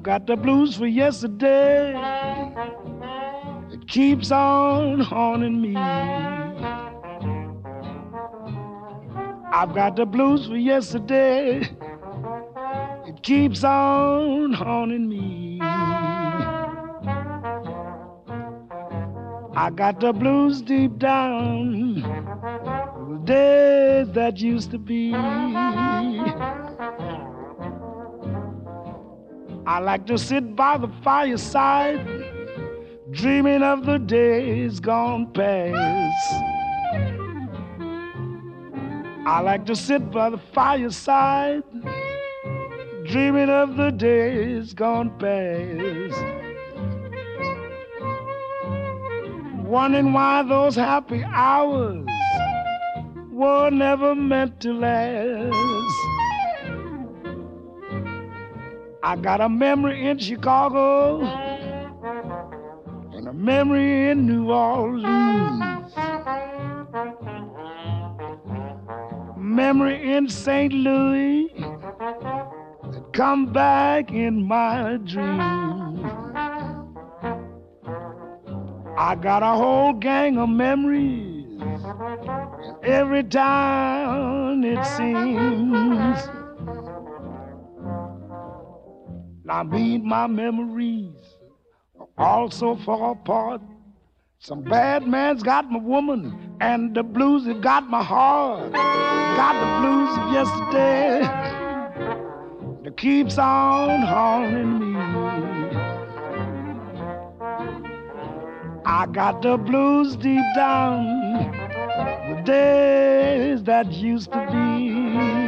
got the blues for yesterday. It keeps on haunting me. I've got the blues for yesterday. It keeps on haunting me. I got the blues deep down, the days that used to be. I like to sit by the fireside, dreaming of the days gone past. I like to sit by the fireside, dreaming of the days gone past. Wondering why those happy hours were never meant to last. I got a memory in Chicago and a memory in New Orleans, memory in St. Louis that come back in my dreams. I got a whole gang of memories in every town it seems. Now me and my memories are all so far apart. Some bad man's got my woman, and the blues have got my heart. Got the blues of yesterday that keeps on haunting me. I got the blues deep down, the days that used to be.